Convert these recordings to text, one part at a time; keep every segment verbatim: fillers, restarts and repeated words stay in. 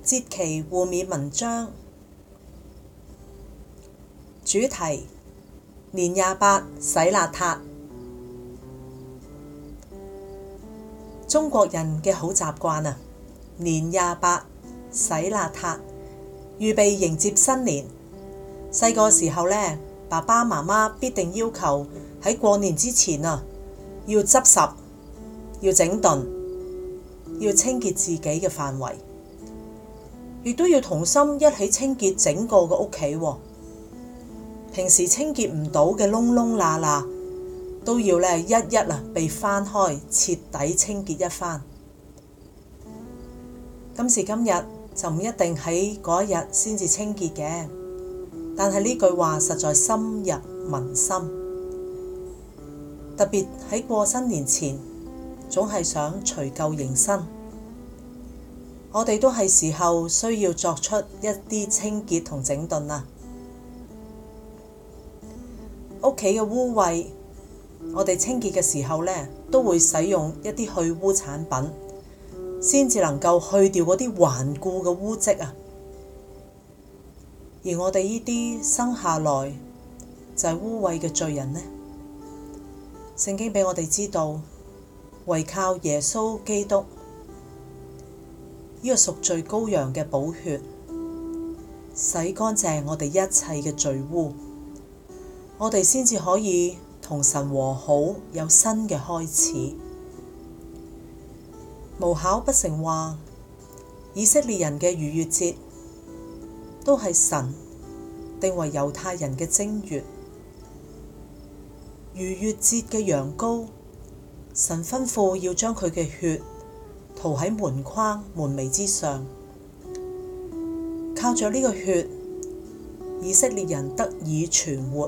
節期互勉文章，主題：年廿八洗邋遢。中國人嘅好習慣啊，年廿八洗邋遢，預備迎接新年。細個時候呢，爸爸媽媽必定要求喺過年之前啊，要執拾，要整頓，要清潔自己嘅範圍，亦都要同心一起清潔整個嘅屋企喎。平時清潔唔到嘅窿窿罅罅，都要咧一一啊被翻開，徹底清潔一番。今時今日就唔一定喺嗰一日先至清潔嘅，但係呢句話實在深入民心。特別喺過新年前，總係想除舊迎新。我哋都係時候需要作出一啲清潔同整頓啦。屋企嘅污穢，我哋清潔嘅時候呢，都會使用一啲去污產品，先至能夠去掉嗰啲頑固嘅污跡啊。而我哋呢啲生下來就係污穢嘅罪人呢，聖經俾我哋知道，唯靠耶穌基督呢個贖罪羔羊嘅寶血，洗乾淨我哋一切嘅罪污，我哋先至可以同神和好，有新嘅開始。無巧不成話，以色列人嘅逾越節都係神定為猶太人嘅正月。逾越節嘅羊羔，神吩咐要將佢嘅血塗喺門框門楣之上，靠着呢個血，以色列人得以存活。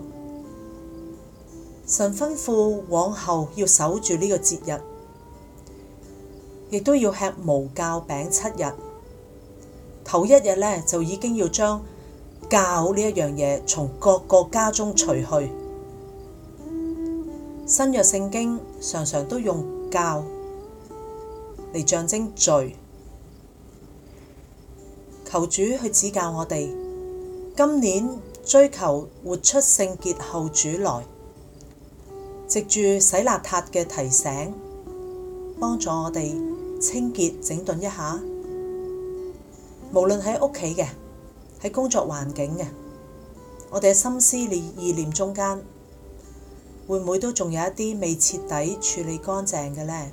神吩咐往後要守住呢個節日，亦都要吃無酵餅七日。頭一日呢，就已經要將酵呢一樣嘢從各個家中除去。新約聖經常常都用酵嚟象徵罪。求主去指教我哋，今年追求活出聖潔後主來，藉住洗邋遢嘅提醒，幫助我哋清潔整頓一下。無論喺屋企嘅，喺工作環境嘅，我哋嘅心思意念中間，會唔會都仲有一啲未徹底處理乾淨嘅呢？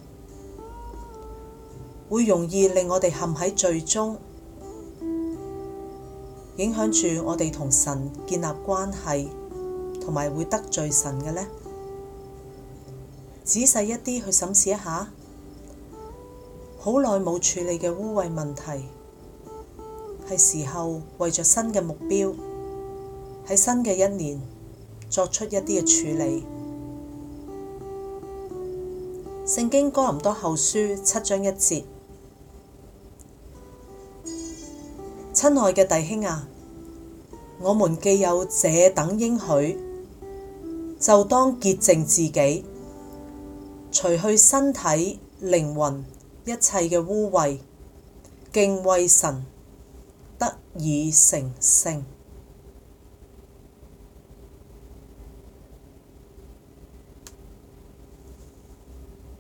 會容易令我哋陷喺罪中，影響住我哋同神建立關係，同埋會得罪神嘅呢？仔細一啲去審視一下，好耐冇處理嘅污穢問題，係時候為着新嘅目標，喺新嘅一年作出一啲嘅處理。聖經哥林多後書七章一節：親愛嘅弟兄啊，我們既有這等應許，就當潔淨自己，除去身體、靈魂一切嘅污穢，敬畏神，得以成聖。